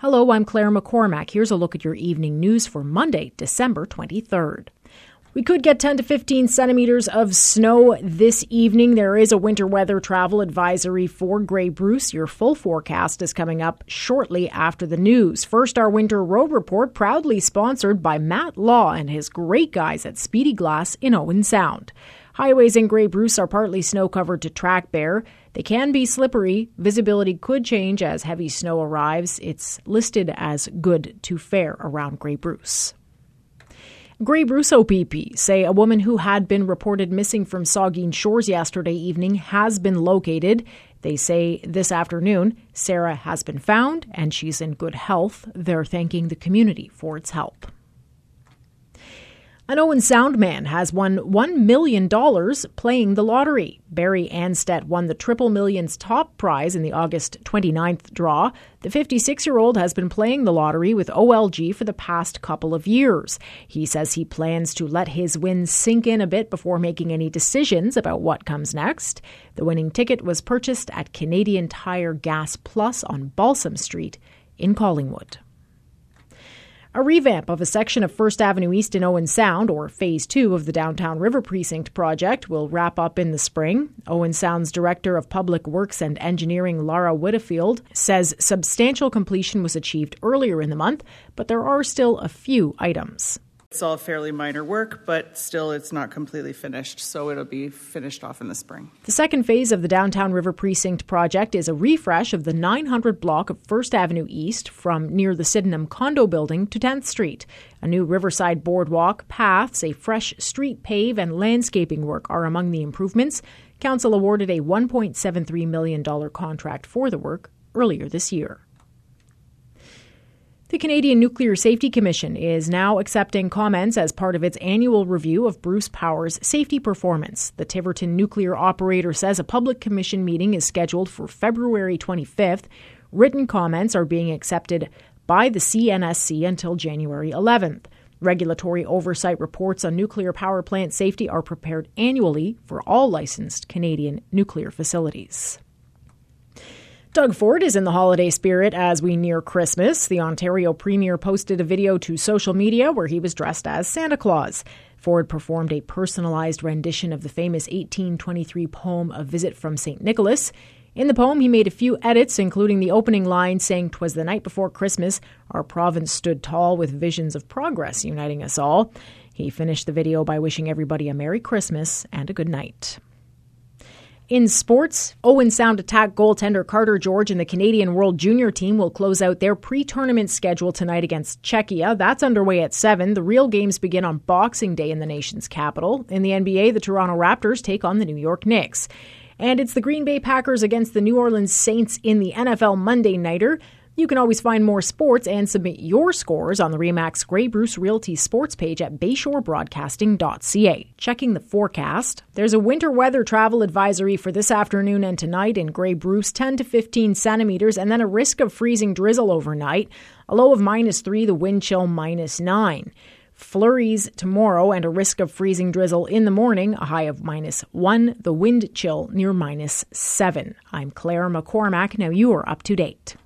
Hello, I'm Claire McCormack. Here's a look at your evening news for Monday, December 23rd. We could get 10 to 15 centimeters of snow this evening. There is a winter weather travel advisory for Grey Bruce. Your full forecast is coming up shortly after the news. First, our winter road report, proudly sponsored by Matt Law and his great guys at Speedy Glass in Owen Sound. Highways in Grey Bruce are partly snow-covered to track bare. They can be slippery. Visibility could change as heavy snow arrives. It's listed as good to fair around Grey Bruce. Grey Bruce OPP say a woman who had been reported missing from Saugeen Shores yesterday evening has been located. They say this afternoon Sarah has been found and she's in good health. They're thanking the community for its help. An Owen Sound man has won $1 million playing the lottery. Barry Anstedt won the Triple Millions top prize in the August 29th draw. The 56-year-old has been playing the lottery with OLG for the past couple of years. He says he plans to let his wins sink in a bit before making any decisions about what comes next. The winning ticket was purchased at Canadian Tire Gas Plus on Balsam Street in Collingwood. A revamp of a section of First Avenue East in Owen Sound, or Phase 2 of the Downtown River Precinct project, will wrap up in the spring. Owen Sound's Director of Public Works and Engineering, Lara Whittefield, says substantial completion was achieved earlier in the month, but there are still a few items. It's all fairly minor work, but still it's not completely finished, so it'll be finished off in the spring. The second phase of the Downtown River Precinct project is a refresh of the 900 block of First Avenue East from near the Sydenham condo building to 10th Street. A new riverside boardwalk, paths, a fresh street pave, and landscaping work are among the improvements. Council awarded a $1.73 million contract for the work earlier this year. The Canadian Nuclear Safety Commission is now accepting comments as part of its annual review of Bruce Power's safety performance. The Tiverton nuclear operator says a public commission meeting is scheduled for February 25th. Written comments are being accepted by the CNSC until January 11th. Regulatory oversight reports on nuclear power plant safety are prepared annually for all licensed Canadian nuclear facilities. Doug Ford is in the holiday spirit as we near Christmas. The Ontario Premier posted a video to social media where he was dressed as Santa Claus. Ford performed a personalized rendition of the famous 1823 poem A Visit from St. Nicholas. In the poem, he made a few edits, including the opening line saying, "'Twas the night before Christmas, our province stood tall with visions of progress uniting us all." He finished the video by wishing everybody a Merry Christmas and a good night. In sports, Owen Sound attack goaltender Carter George and the Canadian World Junior team will close out their pre-tournament schedule tonight against Czechia. That's underway at 7. The real games begin on Boxing Day in the nation's capital. In the NBA, the Toronto Raptors take on the New York Knicks. And it's the Green Bay Packers against the New Orleans Saints in the NFL Monday Nighter. You can always find more sports and submit your scores on the RE/MAX Grey Bruce Realty sports page at bayshorebroadcasting.ca. Checking the forecast, there's a winter weather travel advisory for this afternoon and tonight in Grey Bruce, 10 to 15 centimeters, and then a risk of freezing drizzle overnight. A low of -3, the wind chill -9. Flurries tomorrow and a risk of freezing drizzle in the morning, a high of -1, the wind chill near -7. I'm Claire McCormack. Now you are up to date.